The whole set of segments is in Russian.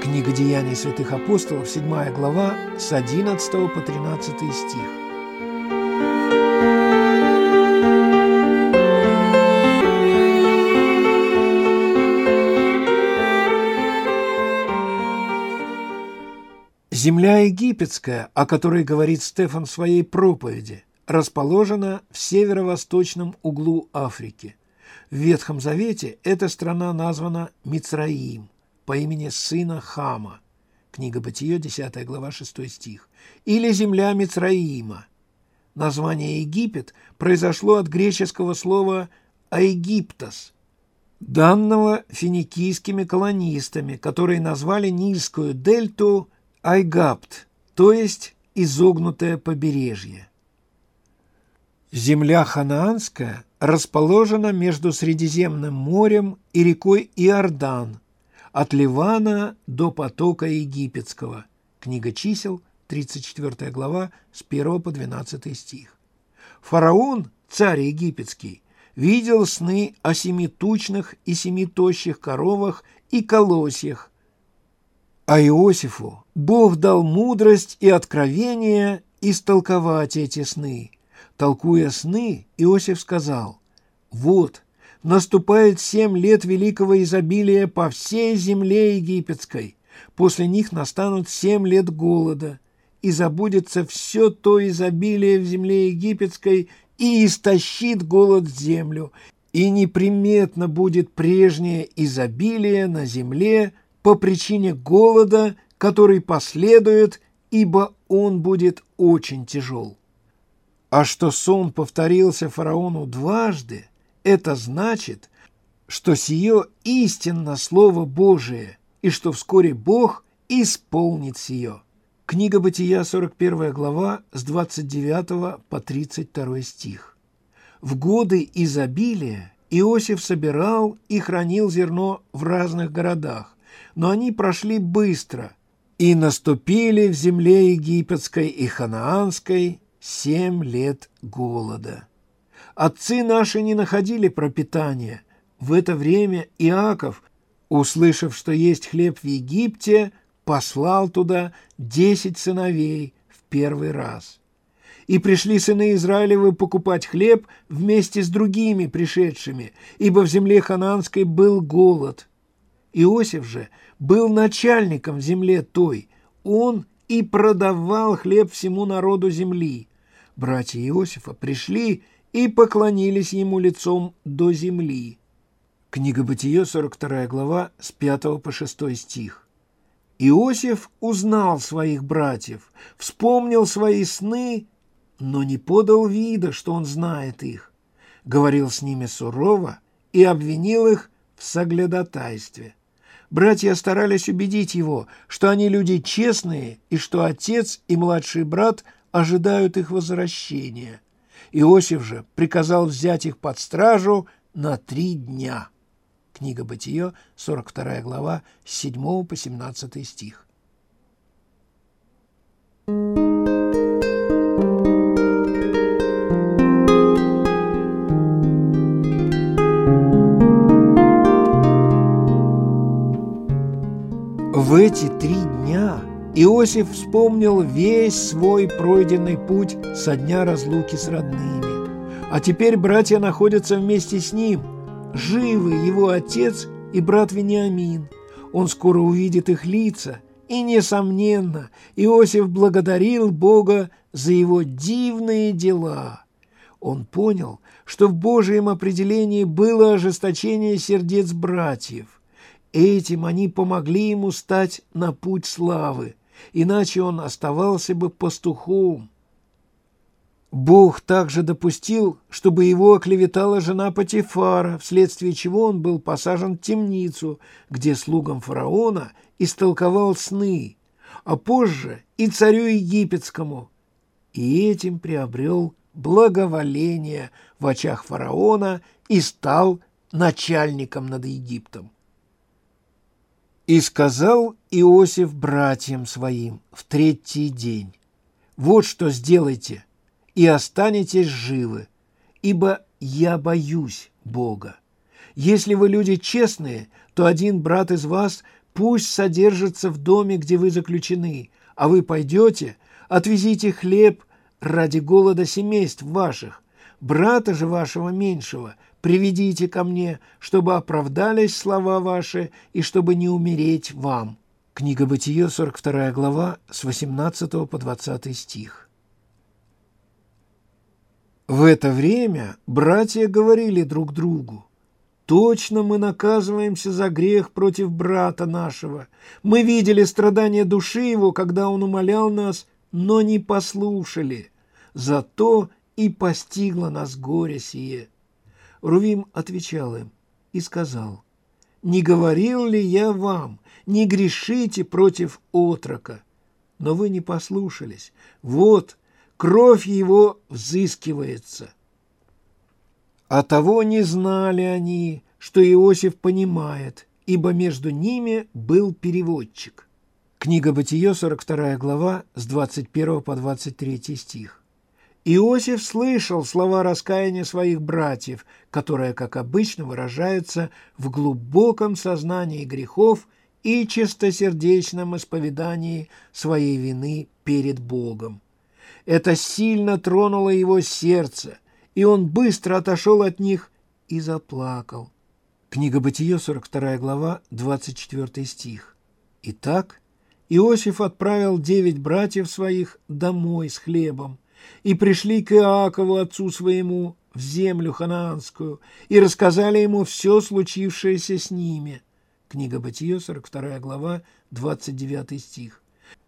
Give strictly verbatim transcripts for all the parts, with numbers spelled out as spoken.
Книга Деяний святых апостолов, седьмая глава, с одиннадцатого по тринадцатый стих. Земля египетская, о которой говорит Стефан в своей проповеди, расположена в северо-восточном углу Африки. В Ветхом Завете эта страна названа Мицраим по имени сына Хама. Книга Бытие, десятая глава, шестой стих. Или земля Мицраима. Название Египет произошло от греческого слова «аегиптос», данного финикийскими колонистами, которые назвали Нильскую дельту Айгапт, то есть изогнутое побережье. Земля ханаанская расположена между Средиземным морем и рекой Иордан, от Ливана до потока Египетского. Книга Чисел, тридцать четвёртая глава, с первого по двенадцатый стих. Фараон, царь египетский, видел сны о семи тучных и семи тощих коровах и колосьях. А Иосифу Бог дал мудрость и откровение истолковать эти сны. Толкуя сны, Иосиф сказал: «Вот, наступает семь лет великого изобилия по всей земле египетской. После них настанут семь лет голода, и забудется все то изобилие в земле египетской, и истощит голод землю, и неприметно будет прежнее изобилие на земле по причине голода, который последует, ибо он будет очень тяжел». А что сон повторился фараону дважды, это значит, что сие истинно Слово Божие, и что вскоре Бог исполнит сие. Книга Бытия, сорок первая глава, с двадцать девятого по тридцать второй стих. В годы изобилия Иосиф собирал и хранил зерно в разных городах, но они прошли быстро, и наступили в земле египетской и ханаанской семь лет голода. Отцы наши не находили пропитания. В это время Иаков, услышав, что есть хлеб в Египте, послал туда десять сыновей в первый раз. И пришли сыны Израилевы покупать хлеб вместе с другими пришедшими, ибо в земле ханаанской был голод. Иосиф же был начальником в земле той, он и продавал хлеб всему народу земли. Братья Иосифа пришли и поклонились ему лицом до земли. Книга Бытие, сорок вторая глава, с пятого по шестой стих. Иосиф узнал своих братьев, вспомнил свои сны, но не подал вида, что он знает их. Говорил с ними сурово и обвинил их в соглядатайстве. Братья старались убедить его, что они люди честные и что отец и младший брат ожидают их возвращения. Иосиф же приказал взять их под стражу на три дня. Книга Бытие, сорок вторая глава, с седьмого по семнадцатый стих. В эти три дня Иосиф вспомнил весь свой пройденный путь со дня разлуки с родными. А теперь братья находятся вместе с ним. Живы его отец и брат Вениамин. Он скоро увидит их лица. И, несомненно, Иосиф благодарил Бога за его дивные дела. Он понял, что в Божьем определении было ожесточение сердец братьев. Этим они помогли ему стать на путь славы, иначе он оставался бы пастухом. Бог также допустил, чтобы его оклеветала жена Потифара, вследствие чего он был посажен в темницу, где слугам фараона истолковал сны, а позже и царю египетскому, и этим приобрел благоволение в очах фараона и стал начальником над Египтом. «И сказал Иосиф братьям своим в третий день: вот что сделайте, и останетесь живы, ибо я боюсь Бога. Если вы люди честные, то один брат из вас пусть содержится в доме, где вы заключены, а вы пойдете, отвезите хлеб ради голода семейств ваших. Брата же вашего меньшего приведите ко мне, чтобы оправдались слова ваши и чтобы не умереть вам». Книга Бытие, сорок вторая глава, с восемнадцатого по двадцатый стих. В это время братья говорили друг другу: «Точно мы наказываемся за грех против брата нашего. Мы видели страдания души его, когда он умолял нас, но не послушали. Зато и постигло нас горе сие». Рувим отвечал им и сказал: «Не говорил ли я вам, не грешите против отрока? Но вы не послушались. Вот, кровь его взыскивается». А того не знали они, что Иосиф понимает, ибо между ними был переводчик. Книга Бытие, сорок вторая глава, с двадцать первого по двадцать третий стих. Иосиф слышал слова раскаяния своих братьев, которые, как обычно, выражаются в глубоком сознании грехов и чистосердечном исповедании своей вины перед Богом. Это сильно тронуло его сердце, и он быстро отошел от них и заплакал. Книга Бытие, сорок вторая глава, двадцать четвёртый стих. Итак, Иосиф отправил девять братьев своих домой с хлебом, и пришли к Иакову, отцу своему, в землю ханаанскую, и рассказали ему все случившееся с ними. Книга Бытие, сорок вторая глава, двадцать девятый стих.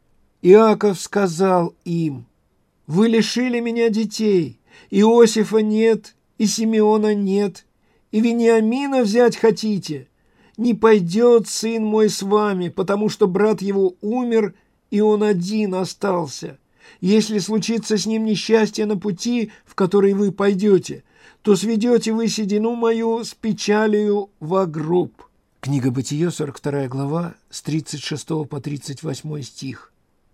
Иаков сказал им: «Вы лишили меня детей, Иосифа нет, и Симеона нет, и Вениамина взять хотите? Не пойдет сын мой с вами, потому что брат его умер, и он один остался. Если случится с ним несчастье на пути, в который вы пойдете, то сведете вы седину мою с печалью во гроб». Книга Бытие, сорок вторая глава, с тридцать шестого по тридцать восьмой стих.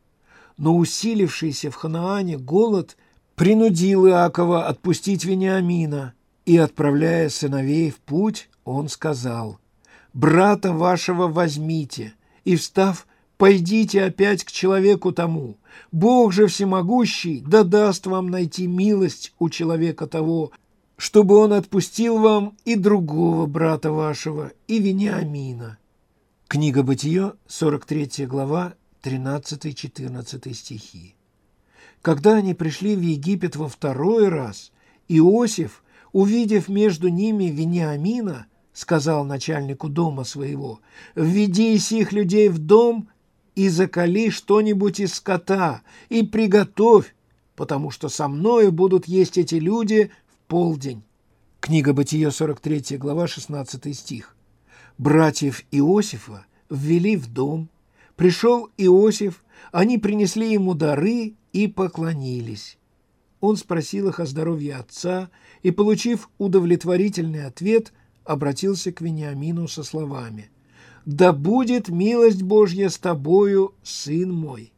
Но усилившийся в Ханаане голод принудил Иакова отпустить Вениамина, и, отправляя сыновей в путь, он сказал: «Брата вашего возьмите, и, встав, пойдите опять к человеку тому. Бог же всемогущий да даст вам найти милость у человека того, чтобы он отпустил вам и другого брата вашего, и Вениамина». Книга Бытие, сорок третья глава, тринадцатый-четырнадцатый стихи. Когда они пришли в Египет во второй раз, Иосиф, увидев между ними Вениамина, сказал начальнику дома своего: «Введи сих людей в дом и заколи что-нибудь из скота, и приготовь, потому что со мною будут есть эти люди в полдень». Книга Бытие, сорок третья глава, шестнадцатый стих. Братьев Иосифа ввели в дом. Пришел Иосиф, они принесли ему дары и поклонились. Он спросил их о здоровье отца и, получив удовлетворительный ответ, обратился к Вениамину со словами: «Да будет милость Божья с тобою, сын мой».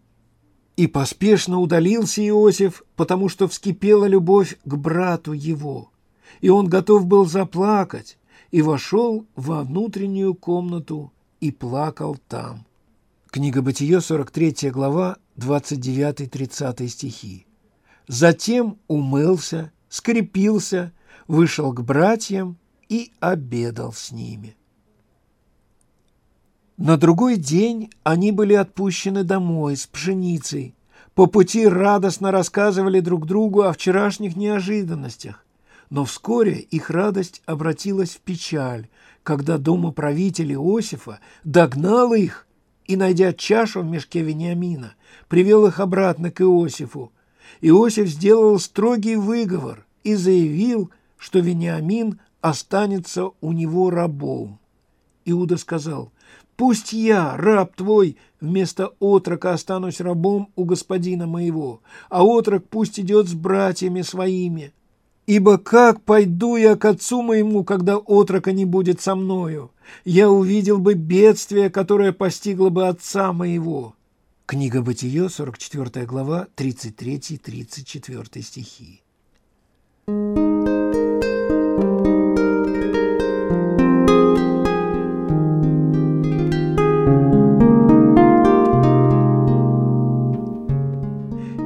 И поспешно удалился Иосиф, потому что вскипела любовь к брату его, и он готов был заплакать, и вошел во внутреннюю комнату и плакал там. Книга Бытие, сорок третья глава, двадцать девятый-тридцатый стихи. Затем умылся, скрепился, вышел к братьям и обедал с ними. На другой день они были отпущены домой с пшеницей. По пути радостно рассказывали друг другу о вчерашних неожиданностях. Но вскоре их радость обратилась в печаль, когда домоправитель Иосифа догнал их и, найдя чашу в мешке Вениамина, привел их обратно к Иосифу. Иосиф сделал строгий выговор и заявил, что Вениамин останется у него рабом. Иуда сказал: «Пусть я, раб твой, вместо отрока останусь рабом у господина моего, а отрок пусть идет с братьями своими. Ибо как пойду я к отцу моему, когда отрока не будет со мною? Я увидел бы бедствие, которое постигло бы отца моего». Книга Бытие, сорок четвёртая глава, тридцать третий-тридцать четвёртый стихи.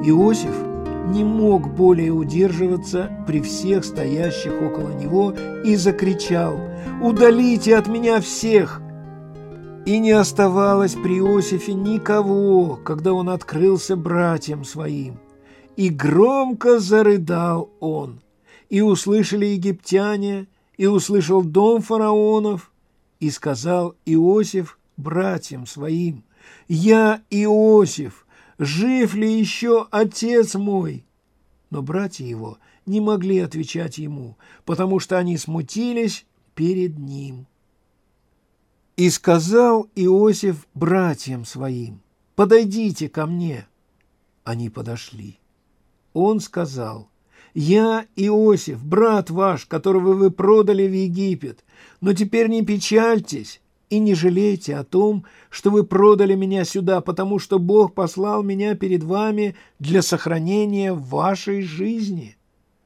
Иосиф не мог более удерживаться при всех стоящих около него и закричал: «Удалите от меня всех!» И не оставалось при Иосифе никого, когда он открылся братьям своим. И громко зарыдал он. И услышали египтяне, и услышал дом фараонов, и сказал Иосиф братьям своим: «Я Иосиф, жив ли еще отец мой?» Но братья его не могли отвечать ему, потому что они смутились перед ним. И сказал Иосиф братьям своим: «Подойдите ко мне». Они подошли. Он сказал: «Я Иосиф, брат ваш, которого вы продали в Египет, но теперь не печальтесь и не жалейте о том, что вы продали меня сюда, потому что Бог послал меня перед вами для сохранения вашей жизни.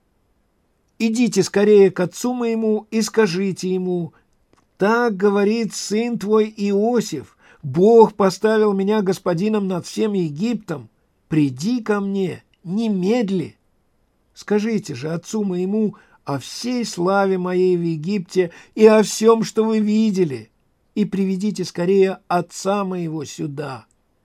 Идите скорее к отцу моему и скажите ему: так говорит сын твой Иосиф, Бог поставил меня господином над всем Египтом, приди ко мне немедли. Скажите же отцу моему о всей славе моей в Египте и о всем, что вы видели, и приведите скорее отца моего сюда».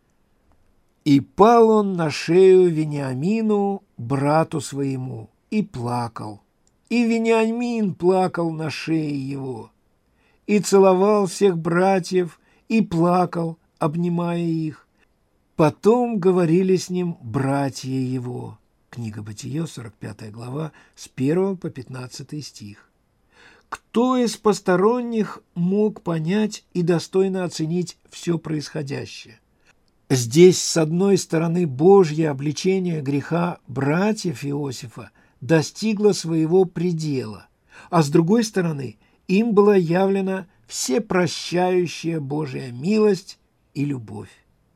И пал он на шею Вениамину, брату своему, и плакал. И Вениамин плакал на шее его. И целовал всех братьев, и плакал, обнимая их. Потом говорили с ним братья его. Книга Бытие, сорок пятая глава, с первого по пятнадцатый стих. Кто из посторонних мог понять и достойно оценить все происходящее? Здесь, с одной стороны, Божье обличение греха братьев Иосифа достигло своего предела, а с другой стороны, им была явлена всепрощающая Божья милость и любовь.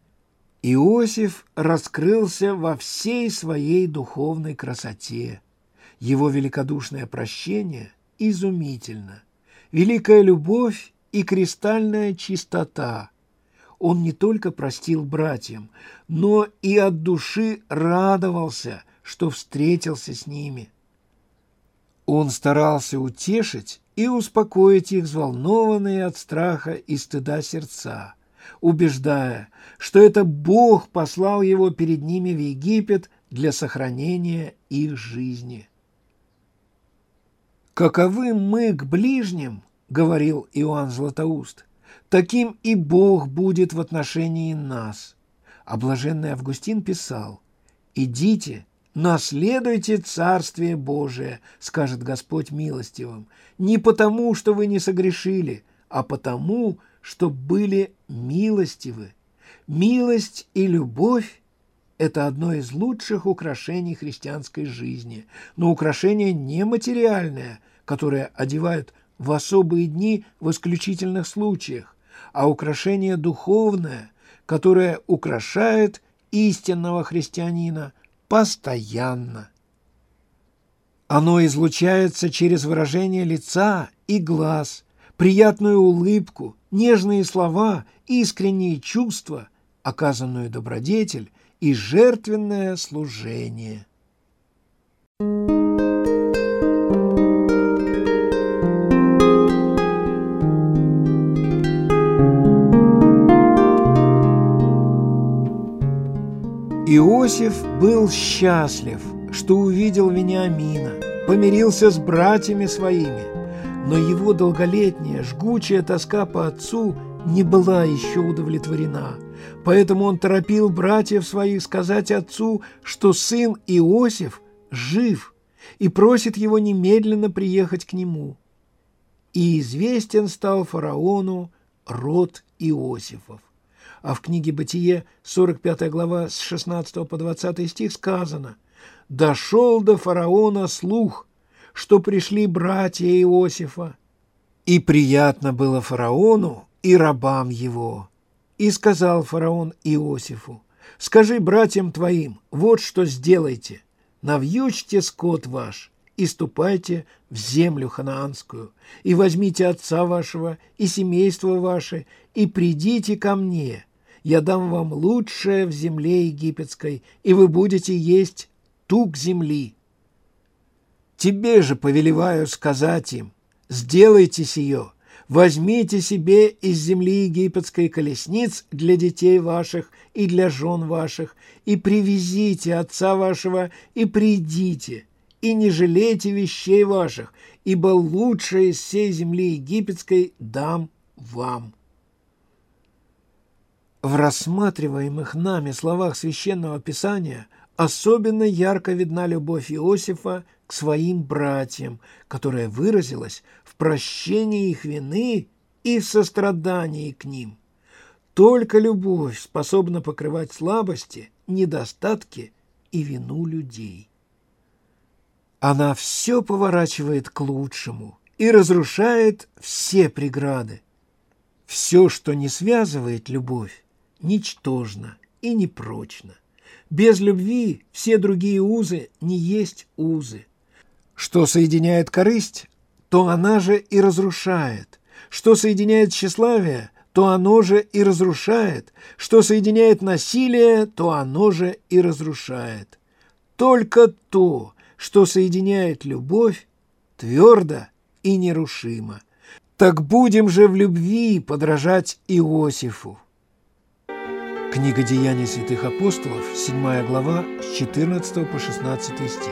Иосиф раскрылся во всей своей духовной красоте. Его великодушное прощение изумительно. Великая любовь и кристальная чистота. Он не только простил братьям, но и от души радовался, что встретился с ними. Он старался утешить и успокоить их взволнованные от страха и стыда сердца, убеждая, что это Бог послал его перед ними в Египет для сохранения их жизни. «Каковы мы к ближним, — говорил Иоанн Златоуст, — таким и Бог будет в отношении нас». А блаженный Августин писал: «Идите, наследуйте Царствие Божие, скажет Господь милостивым, не потому, что вы не согрешили, а потому, что были милостивы». Милость и любовь – это одно из лучших украшений христианской жизни, но украшение не материальное, которое одевают в особые дни в исключительных случаях, а украшение духовное, которое украшает истинного христианина постоянно. Оно излучается через выражение лица и глаз, приятную улыбку, нежные слова, искренние чувства, оказанную добродетель и жертвенное служение. Иосиф был счастлив, что увидел Вениамина, помирился с братьями своими, но его долголетняя жгучая тоска по отцу не была еще удовлетворена, поэтому он торопил братьев своих сказать отцу, что сын Иосиф жив, и просит его немедленно приехать к нему. И известен стал фараону род Иосифов. А в книге Бытие, сорок пятая глава, с шестнадцатого по двадцатый стих сказано: «Дошел до фараона слух, что пришли братья Иосифа, и приятно было фараону и рабам его. И сказал фараон Иосифу: скажи братьям твоим, вот что сделайте: навьючьте скот ваш и ступайте в землю ханаанскую, и возьмите отца вашего и семейство ваше, и придите ко мне. я дам вам лучшее в земле египетской, и вы будете есть тук земли. Тебе же повелеваю сказать им: сделайте сие, возьмите себе из земли египетской колесниц для детей ваших и для жен ваших, и привезите отца вашего, и придите, и не жалейте вещей ваших, ибо лучшее из всей земли египетской дам вам». В рассматриваемых нами словах Священного Писания особенно ярко видна любовь Иосифа к своим братьям, которая выразилась в прощении их вины и в сострадании к ним. Только любовь способна покрывать слабости, недостатки и вину людей. Она все поворачивает к лучшему и разрушает все преграды. Все, что не связывает любовь, ничтожно и непрочно. Без любви все другие узы не есть узы. Что соединяет корысть, то она же и разрушает. Что соединяет тщеславие, то оно же и разрушает. Что соединяет насилие, то оно же и разрушает. Только то, что соединяет любовь, твердо и нерушимо. Так будем же в любви подражать Иосифу. Книга Деяний святых апостолов, седьмая глава, с четырнадцатого по шестнадцатый стих.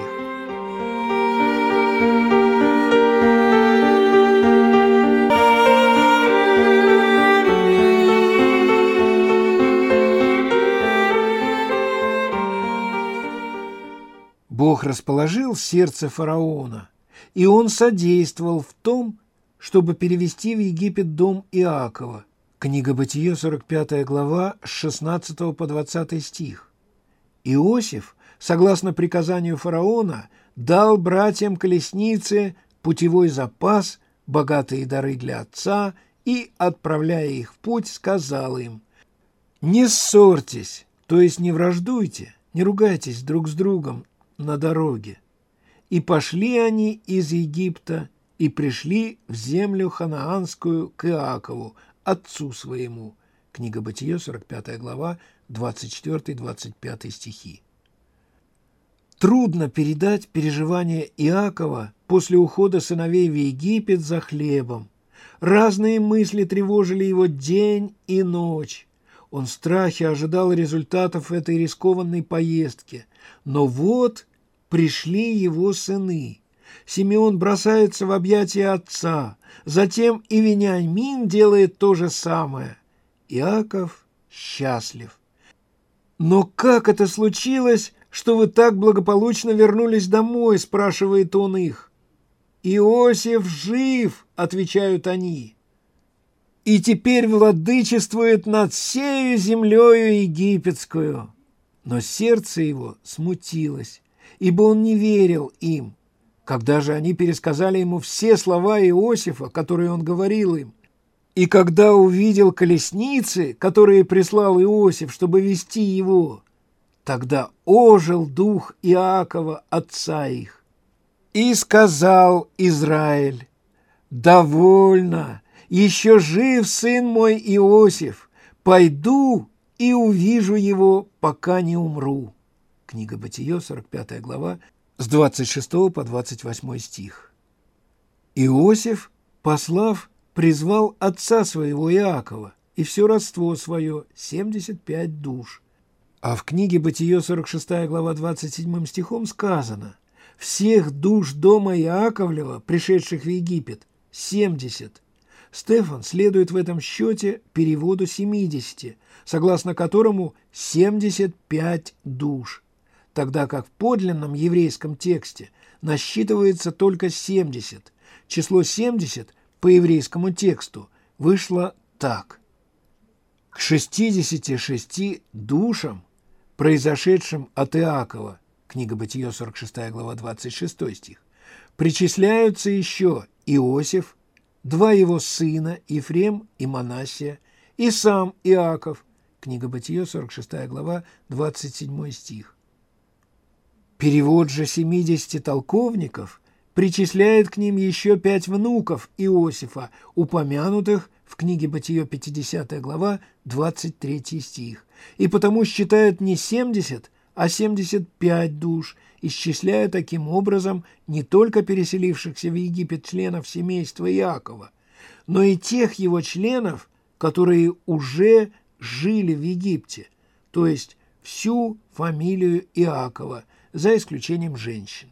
Бог расположил сердце фараона, и он содействовал в том, чтобы перевести в Египет дом Иакова. Книга Бытие, сорок пятая глава, с шестнадцатого по двадцатый стих. Иосиф, согласно приказанию фараона, дал братьям колесницы, путевой запас, богатые дары для отца и, отправляя их в путь, сказал им: «Не ссорьтесь, то есть не враждуйте, не ругайтесь друг с другом на дороге». И пошли они из Египта и пришли в землю ханаанскую к Иакову, отцу своему. Книга Бытие, сорок пятая глава, двадцать четвёртый двадцать пятый стихи. Трудно передать переживания Иакова после ухода сыновей в Египет за хлебом. Разные мысли тревожили его день и ночь. Он в страхе ожидал результатов этой рискованной поездки. Но вот пришли его сыны. Симеон бросается в объятия отца. Затем и Вениамин делает то же самое. Иаков счастлив. «Но как это случилось, что вы так благополучно вернулись домой?» – спрашивает он их. «Иосиф жив», – отвечают они, «и теперь владычествует над всею землею египетскую». Но сердце его смутилось, ибо он не верил им. Когда же они пересказали ему все слова Иосифа, которые он говорил им, и когда увидел колесницы, которые прислал Иосиф, чтобы вести его, тогда ожил дух Иакова, отца их. И сказал Израиль: «Довольно, еще жив сын мой Иосиф, пойду и увижу его, пока не умру». Книга Бытие, сорок пятая глава, с двадцать шестого по двадцать восьмой стих. Иосиф, послав, призвал отца своего Иакова и все родство свое, семьдесят пять душ. А в книге Бытие, сорок шестая глава, двадцать седьмым стихом сказано: «Всех душ дома Иаковлева, пришедших в Египет, семьдесят». Стефан следует в этом счете переводу семидесяти, согласно которому семьдесят пять душ, тогда как в подлинном еврейском тексте насчитывается только семьдесят. Число семьдесят по еврейскому тексту вышло так. К шестидесяти шести душам, произошедшим от Иакова, книга Бытие, сорок шестая глава, двадцать шестой стих, причисляются еще Иосиф, два его сына, Ефрем и Манассия, и сам Иаков, книга Бытие, сорок шестая глава, двадцать седьмой стих. Перевод же семидесяти толковников причисляет к ним еще пять внуков Иосифа, упомянутых в книге «Бытие» пятидесятая глава, двадцать третий стих. И потому считают не семьдесят, а семьдесят пять душ, исчисляя таким образом не только переселившихся в Египет членов семейства Иакова, но и тех его членов, которые уже жили в Египте, то есть всю фамилию Иакова, за исключением женщин.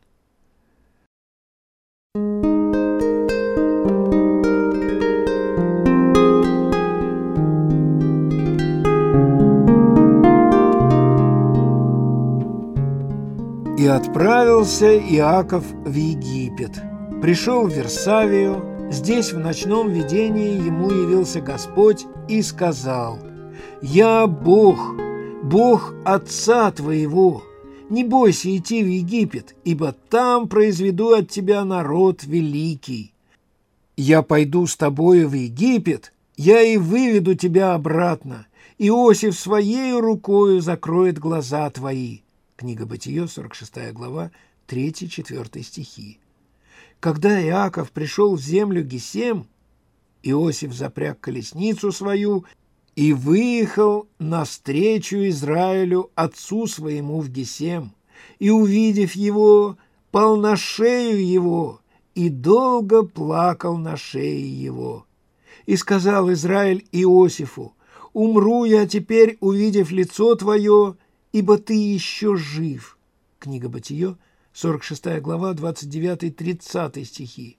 И отправился Иаков в Египет. Пришел в Версавию. Здесь в ночном видении ему явился Господь и сказал: «Я Бог, Бог отца твоего. Не бойся идти в Египет, ибо там произведу от тебя народ великий. Я пойду с тобою в Египет, я и выведу тебя обратно. Иосиф своею рукою закроет глаза твои». Книга Бытие, сорок шестая глава, третий-четвёртый стихи. Когда Иаков пришел в землю Гесем, Иосиф запряг колесницу свою и выехал навстречу Израилю, отцу своему, в Гесем, и, увидев его, пал на шею его и долго плакал на шее его. И сказал Израиль Иосифу: «Умру я теперь, увидев лицо твое, ибо ты еще жив». Книга Бытие, сорок шестая глава, двадцать девятый-тридцатый стихи.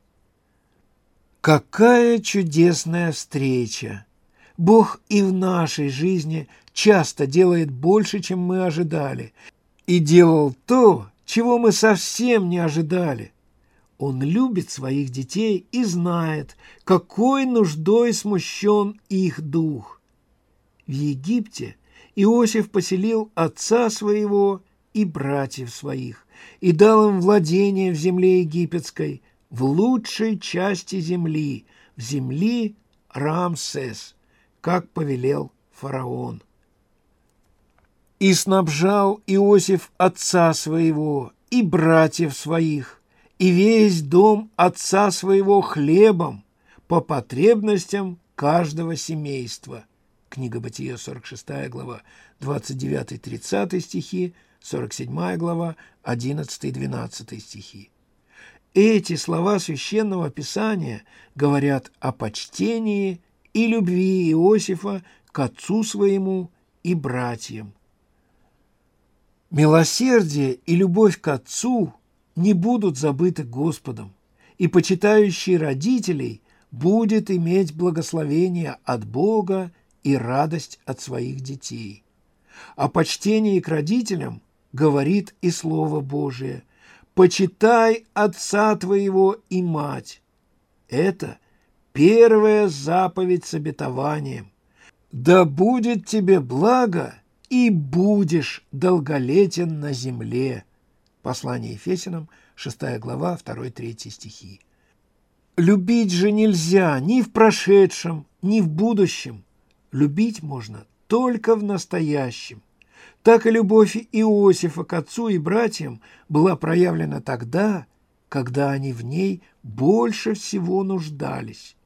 Какая чудесная встреча! Бог и в нашей жизни часто делает больше, чем мы ожидали, и делал то, чего мы совсем не ожидали. Он любит своих детей и знает, какой нуждой смущен их дух. В Египте Иосиф поселил отца своего и братьев своих и дал им владение в земле египетской, в лучшей части земли, в земли Рамсес, как повелел фараон. И снабжал Иосиф отца своего и братьев своих, и весь дом отца своего хлебом по потребностям каждого семейства. Книга Бытие, сорок шестая глава, двадцать девятый-тридцатый стихи, сорок седьмая глава, одиннадцатый-двенадцатый стихи. Эти слова Священного Писания говорят о почтении и любви Иосифа к отцу своему и братьям. Милосердие и любовь к отцу не будут забыты Господом, и почитающий родителей будет иметь благословение от Бога и радость от своих детей. О почтении к родителям говорит и Слово Божие: «Почитай отца твоего и мать». Это первая заповедь с обетованием: «Да будет тебе благо, и будешь долголетен на земле». Послание Ефесянам, шестая глава, второй-третий стихи. Любить же нельзя ни в прошедшем, ни в будущем. Любить можно только в настоящем. Так и любовь Иосифа к отцу и братьям была проявлена тогда, когда они в ней больше всего нуждались.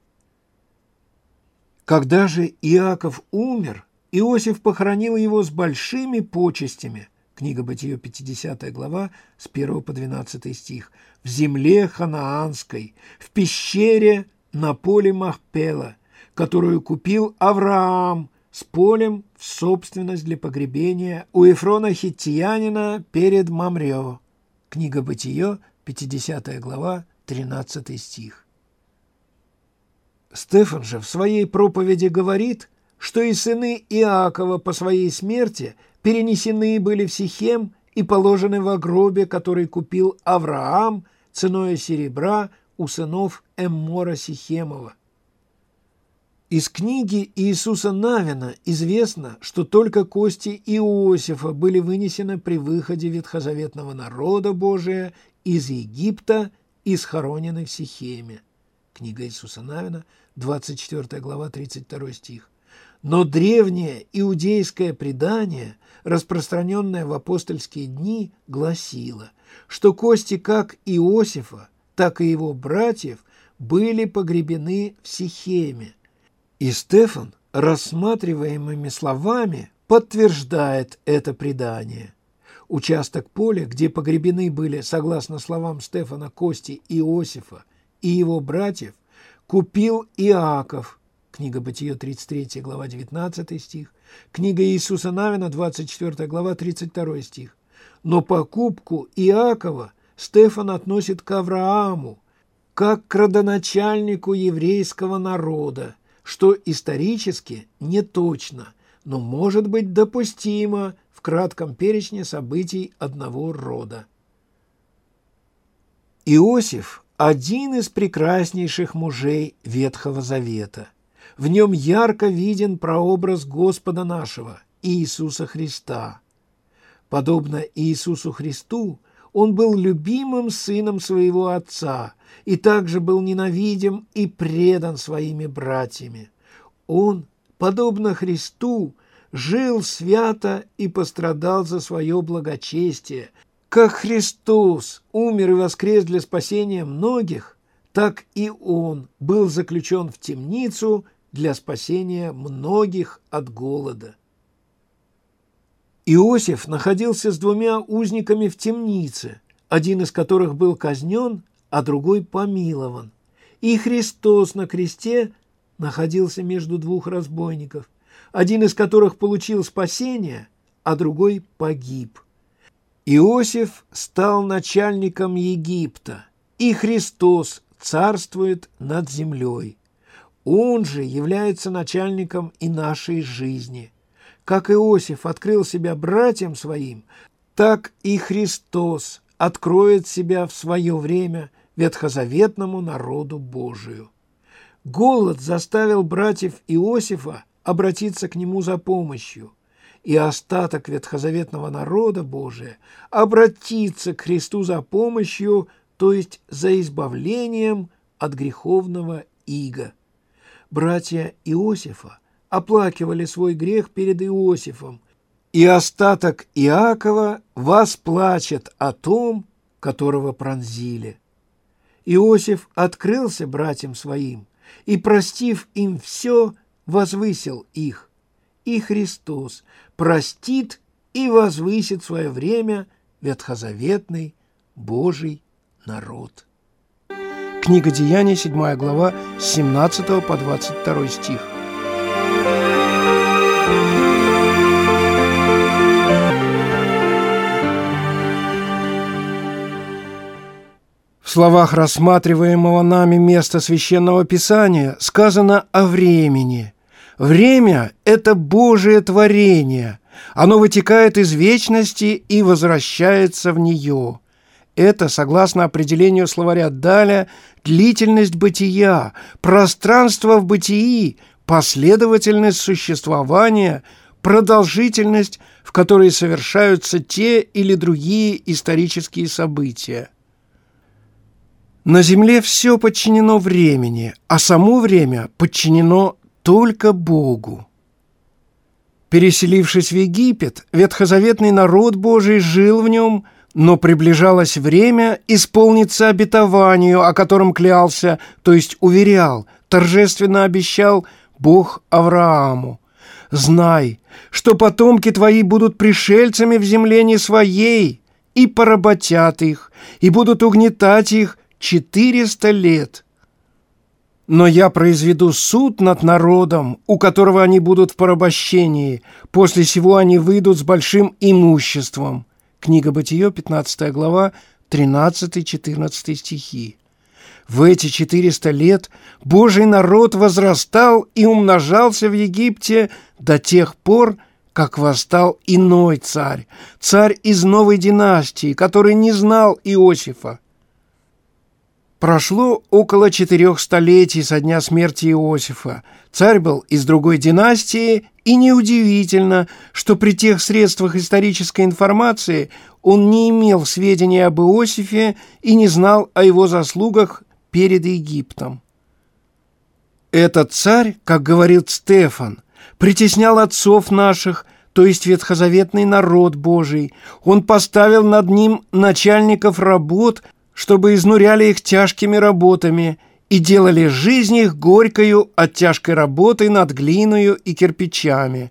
Когда же Иаков умер, Иосиф похоронил его с большими почестями. Книга Бытие, пятидесятая глава, с первого по двенадцатый стих. В земле ханаанской, в пещере на поле Махпела, которую купил Авраам с полем в собственность для погребения у Ефрона хиттиянина перед Мамре. Книга Бытие, пятидесятая глава, тринадцатый стих. Стефан же в своей проповеди говорит, что и сыны Иакова по своей смерти перенесены были в Сихем и положены во гробе, который купил Авраам ценою серебра у сынов Эммора Сихемова. Из книги Иисуса Навина известно, что только кости Иосифа были вынесены при выходе ветхозаветного народа Божия из Египта и схоронены в Сихеме. Книга Иисуса Навина, двадцать четвёртая глава, тридцать второй стих. Но древнее иудейское предание, распространенное в апостольские дни, гласило, что кости как Иосифа, так и его братьев были погребены в Сихеме. И Стефан рассматриваемыми словами подтверждает это предание. Участок поля, где погребены были, согласно словам Стефана, кости Иосифа и его братьев, купил Иаков. Книга Бытие, тридцать третья глава, девятнадцатый стих. Книга Иисуса Навина, двадцать четвёртая глава, тридцать второй стих. Но покупку Иакова Стефан относит к Аврааму, как к родоначальнику еврейского народа, что исторически не точно, но может быть допустимо в кратком перечне событий одного рода. Иосиф – один из прекраснейших мужей Ветхого Завета. В нем ярко виден прообраз Господа нашего, Иисуса Христа. Подобно Иисусу Христу, он был любимым сыном своего отца и также был ненавидим и предан своими братьями. Он, подобно Христу, жил свято и пострадал за свое благочестие. Как Христос умер и воскрес для спасения многих, так и он был заключен в темницу для спасения многих от голода. Иосиф находился с двумя узниками в темнице, один из которых был казнен, а другой помилован. И Христос на кресте находился между двух разбойников, один из которых получил спасение, а другой погиб. Иосиф стал начальником Египта, и Христос царствует над землей. Он же является начальником и нашей жизни. Как Иосиф открыл себя братьям своим, так и Христос откроет себя в свое время ветхозаветному народу Божию. Голод заставил братьев Иосифа обратиться к нему за помощью, и остаток ветхозаветного народа Божия обратиться к Христу за помощью, то есть за избавлением от греховного ига. Братья Иосифа оплакивали свой грех перед Иосифом, и остаток Иакова восплачет о том, которого пронзили. Иосиф открылся братьям своим, и, простив им все, возвысил их. И Христос простит и возвысит в свое время ветхозаветный Божий народ. Книга Деяний, седьмая глава, с семнадцатого по двадцать второй стих. В словах рассматриваемого нами места Священного Писания сказано о времени. Время – это Божие творение. Оно вытекает из вечности и возвращается в нее. Это, согласно определению словаря Даля, длительность бытия, пространство в бытии, последовательность существования, продолжительность, в которой совершаются те или другие исторические события. На земле все подчинено времени, а само время подчинено только Богу. Переселившись в Египет, ветхозаветный народ Божий жил в нем, но приближалось время исполниться обетованию, о котором клялся, то есть уверял, торжественно обещал Бог Аврааму. «Знай, что потомки твои будут пришельцами в земле не своей, и поработят их, и будут угнетать их четыреста лет. Но я произведу суд над народом, у которого они будут в порабощении, после сего они выйдут с большим имуществом». Книга Бытие, пятнадцатая глава, тринадцатый-четырнадцатый стихи. В эти четыреста лет Божий народ возрастал и умножался в Египте до тех пор, как восстал иной царь, царь из новой династии, который не знал Иосифа. Прошло около четырех столетий со дня смерти Иосифа. Царь был из другой династии, и неудивительно, что при тех средствах исторической информации он не имел сведений об Иосифе и не знал о его заслугах перед Египтом. Этот царь, как говорит Стефан, притеснял отцов наших, то есть ветхозаветный народ Божий. Он поставил над ним начальников работ, чтобы изнуряли их тяжкими работами, и делали жизнь их горькою от тяжкой работы над глиною и кирпичами.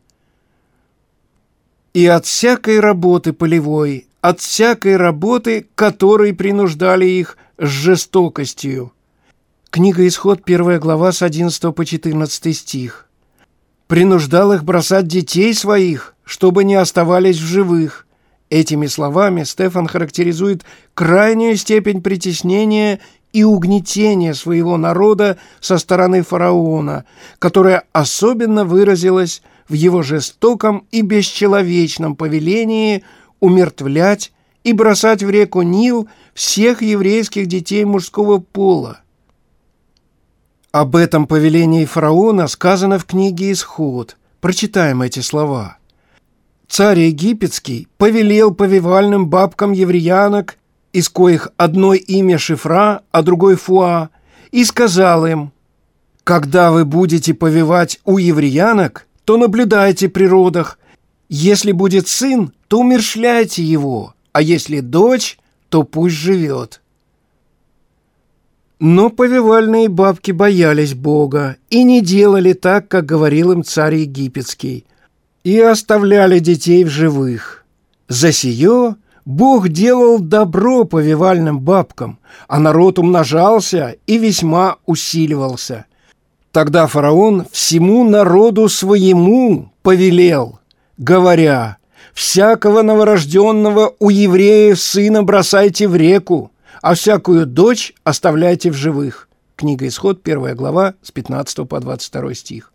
И от всякой работы полевой, от всякой работы, которой принуждали их с жестокостью». Книга Исход, первая глава, с одиннадцатого по четырнадцатый стих. «Принуждал их бросать детей своих, чтобы не оставались в живых». Этими словами Стефан характеризует крайнюю степень притеснения и угнетения своего народа со стороны фараона, которая особенно выразилась в его жестоком и бесчеловечном повелении умертвлять и бросать в реку Нил всех еврейских детей мужского пола. Об этом повелении фараона сказано в книге «Исход». Прочитаем эти слова. «Царь египетский повелел повивальным бабкам евреянок, из коих одной имя Шифра, а другой Фуа, и сказал им: когда вы будете повивать у евреянок, то наблюдайте при родах. Если будет сын, то умерщвляйте его, а если дочь, то пусть живет». Но повивальные бабки боялись Бога и не делали так, как говорил им царь египетский, и оставляли детей в живых. За сие Бог делал добро повивальным бабкам, а народ умножался и весьма усиливался. Тогда фараон всему народу своему повелел, говоря: «Всякого новорожденного у евреев сына бросайте в реку, а всякую дочь оставляйте в живых». Книга Исход, первая глава, с пятнадцатого по двадцать второй стих.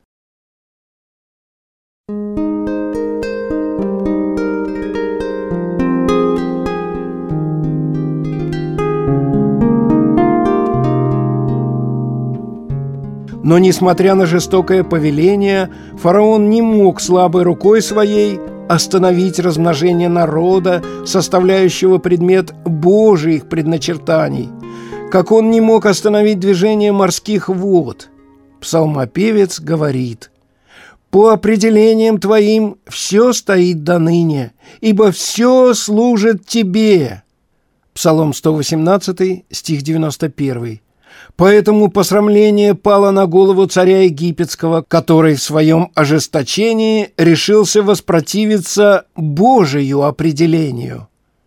Но, несмотря на жестокое повеление, фараон не мог слабой рукой своей остановить размножение народа, составляющего предмет Божьих предначертаний, как он не мог остановить движение морских вод. Псалмопевец говорит: «По определениям твоим все стоит доныне, ибо все служит тебе». Псалом сто восемнадцатый, стих девяносто первый. Поэтому посрамление пало на голову царя египетского, который в своем ожесточении решился воспротивиться Божию определению.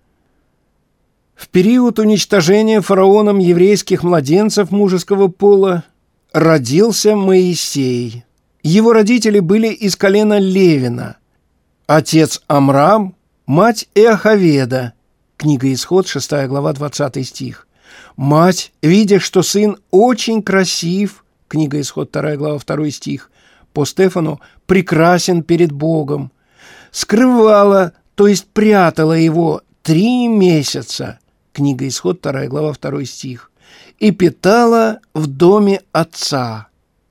В период уничтожения фараоном еврейских младенцев мужеского пола родился Моисей. Его родители были из колена Левина. Отец Амрам, мать Иохаведа. Книга Исход, шестая глава, двадцатый стих. Мать, видя, что сын очень красив, книга Исход, вторая глава, второй стих, по Стефану прекрасен перед Богом, скрывала, то есть прятала его три месяца, книга Исход, вторая глава, второй стих, и питала в доме отца.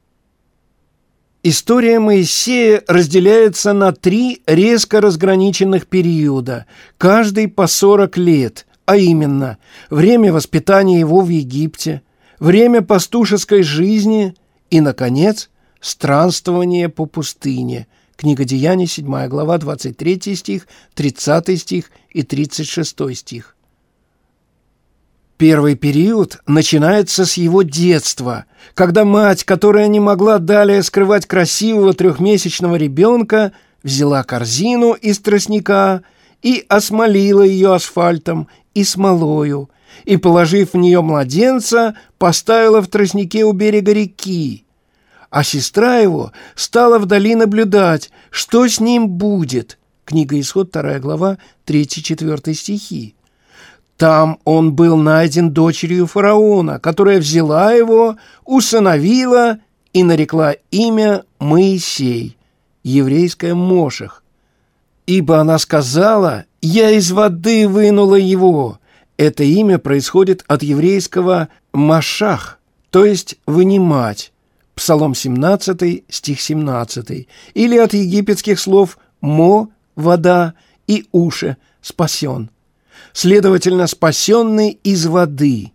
История Моисея разделяется на три резко разграниченных периода, каждый по сорок лет, а именно время воспитания его в Египте, время пастушеской жизни и, наконец, странствование по пустыне. Книга Деяний, седьмая глава, двадцать третий стих, тридцатый стих и тридцать шестой стих. Первый период начинается с его детства, когда мать, которая не могла далее скрывать красивого трехмесячного ребенка, взяла корзину из тростника и осмолила ее асфальтом и смолою, и, положив в нее младенца, поставила в тростнике у берега реки. А сестра его стала вдали наблюдать, что с ним будет. Книга Исход, вторая глава, третий-четвертый стихи. Там он был найден дочерью фараона, которая взяла его, усыновила и нарекла имя Моисей, еврейское Мошех. Ибо она сказала: «Я из воды вынула его». Это имя происходит от еврейского «машах», то есть «вынимать». Псалом семнадцатый, стих семнадцатый. Или от египетских слов «мо» – «вода» и «уше» – «спасен». Следовательно, спасенный из воды.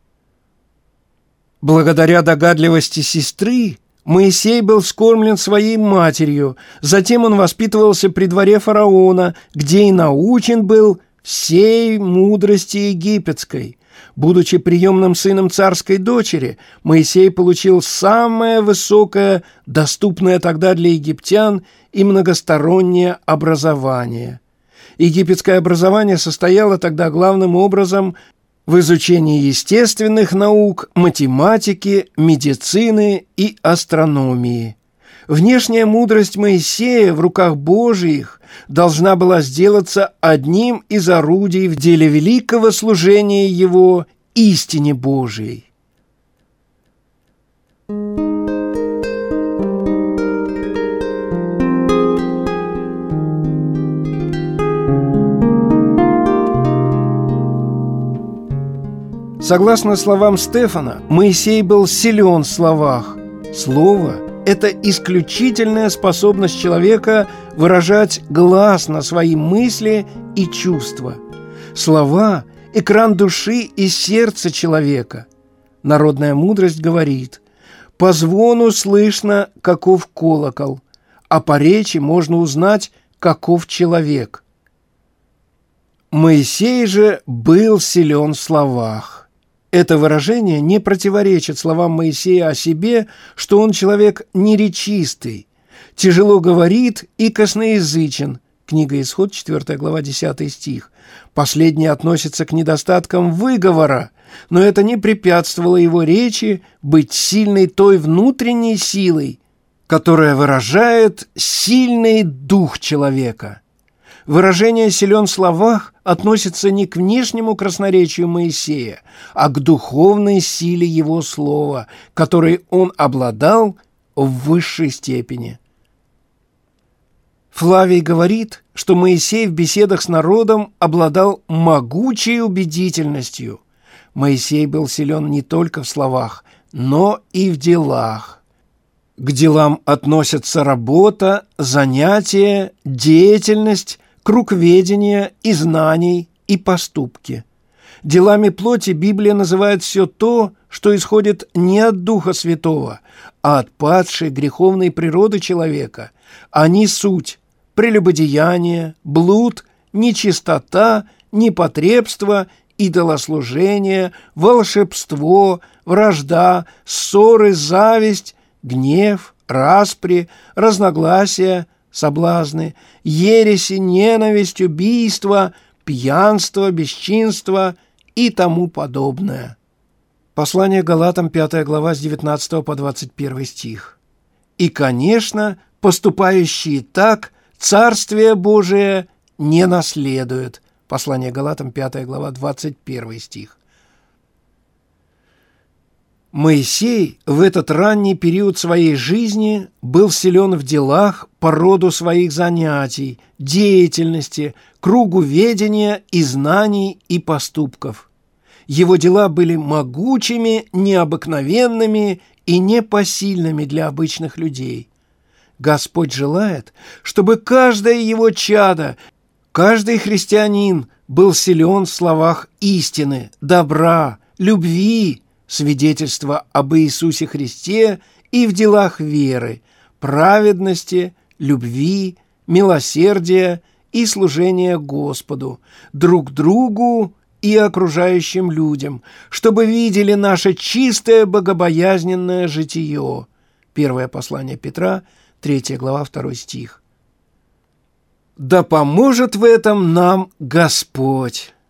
Благодаря догадливости сестры Моисей был вскормлен своей матерью, затем он воспитывался при дворе фараона, где и научен был всей мудрости египетской. Будучи приемным сыном царской дочери, Моисей получил самое высокое, доступное тогда для египтян, и многостороннее образование. Египетское образование состояло тогда главным образом в изучении естественных наук, математики, медицины и астрономии. Внешняя мудрость Моисея в руках Божиих должна была сделаться одним из орудий в деле великого служения его истине Божией. Согласно словам Стефана, Моисей был силен в словах. Слово – это исключительная способность человека выражать гласно свои мысли и чувства. Слова – экран души и сердца человека. Народная мудрость говорит: «По звону слышно, каков колокол, а по речи можно узнать, каков человек». Моисей же был силен в словах. Это выражение не противоречит словам Моисея о себе, что он человек неречистый, тяжело говорит и косноязычен. Книга Исход, четвёртая глава, десятый стих. Последнее относится к недостаткам выговора, но это не препятствовало его речи быть сильной той внутренней силой, которая выражает сильный дух человека. Выражение «силен в словах» относится не к внешнему красноречию Моисея, а к духовной силе его слова, которой он обладал в высшей степени. Флавий говорит, что Моисей в беседах с народом обладал могучей убедительностью. Моисей был силен не только в словах, но и в делах. К делам относятся работа, занятия, деятельность, круг ведения и знаний, и поступки. Делами плоти Библия называет все то, что исходит не от Духа Святого, а от падшей греховной природы человека. Они суть прелюбодеяние, блуд, нечистота, непотребство, идолослужение, волшебство, вражда, ссоры, зависть, гнев, распри, разногласия, соблазны, ереси, ненависть, убийство, пьянство, бесчинство и тому подобное. Послание Галатам, пятая глава, с девятнадцатого по двадцать первый стих. «И, конечно, поступающие так Царствие Божие не наследуют». Послание Галатам, пятая глава, двадцать первый стих. Моисей в этот ранний период своей жизни был силен в делах по роду своих занятий, деятельности, кругу ведения и знаний и поступков. Его дела были могучими, необыкновенными и непосильными для обычных людей. Господь желает, чтобы каждое его чадо, каждый христианин был силен в словах истины, добра, любви, свидетельства об Иисусе Христе и в делах веры, праведности, любви, милосердия и служения Господу, друг другу и окружающим людям, чтобы видели наше чистое богобоязненное житие. Первое послание Петра, третья глава, второй стих. Да поможет в этом нам Господь!